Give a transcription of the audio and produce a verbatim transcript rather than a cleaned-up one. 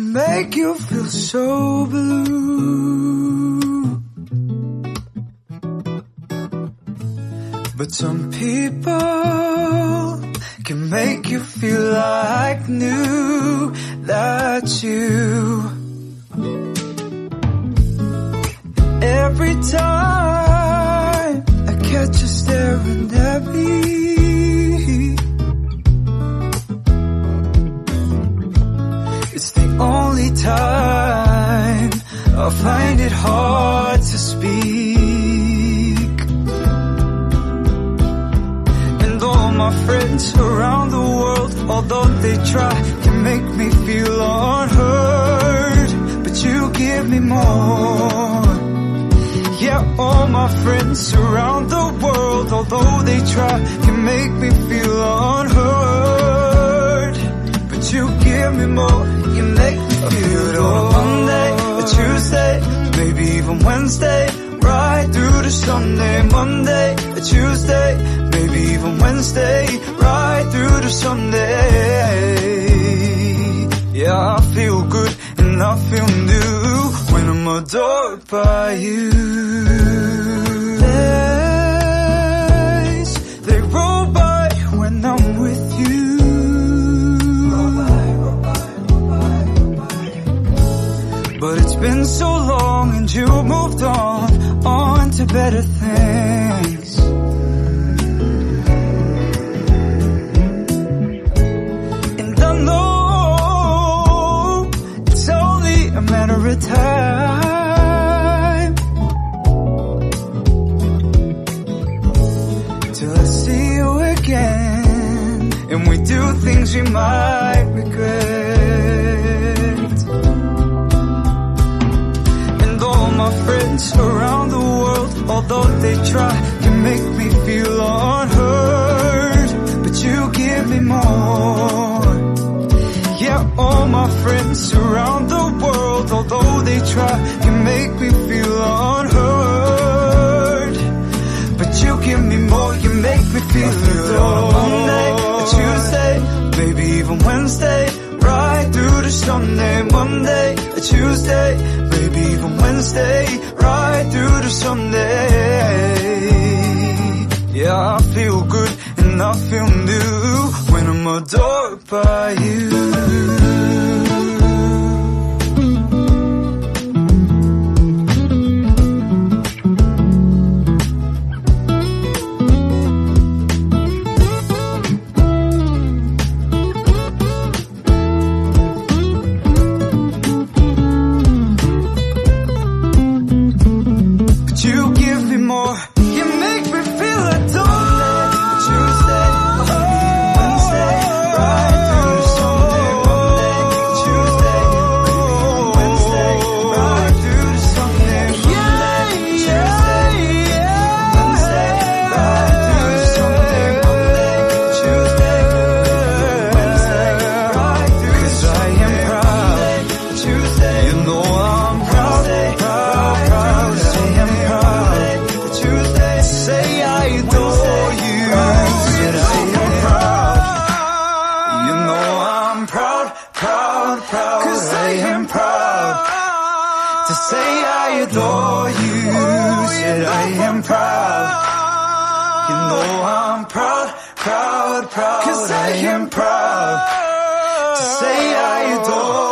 can make you feel so blue. But some people can make you feel like new. That's you. Every time I catch you staring at me, it's the only time I find it hard to speak. And all my friends around the world, although they try, can make me feel unheard. But you give me more. Yeah, all my friends around the world, although they try, can make me feel unheard. But you give me more, you make me feel it on Monday, a Tuesday, maybe even Wednesday, right through to Sunday. Monday, a Tuesday, maybe even Wednesday, right through to Sunday. Yeah, I feel good and I feel new when I'm adored by you. Days, they roll by when I'm with you. Roll by, roll by, roll by, roll by. But it's been so long and you moved on, on to better things. And I know it's only a matter of time till I see you again, and we do things we might regret. And all my friends around the world, although they try, can make me feel unheard. But you give me more. Yeah, all my friends around the world, although they try, can make me feel unheard. But you give me more, you make me feel it on Monday, a Tuesday, maybe even Wednesday, right through to Sunday. Monday, a Tuesday, maybe even Wednesday, right through to Sunday. Yeah, I feel good and I feel new when I'm adored by you. You give me more, you make me feel adored. Tuesday, Wednesday, right through to Sunday. Monday, Tuesday, Wednesday, right through to Sunday. Monday, Tuesday, Wednesday, right through to Sunday. Monday, Tuesday, Wednesday, right through to Sunday. 'Cause I am proud. Tuesday, you know I'm proud, proud, proud. I am say I adore you, said I am proud. You know I'm proud, proud, proud. 'Cause I am proud to say I adore you, said I am proud. You know I'm proud, proud, proud. 'Cause I am proud to say I adore you.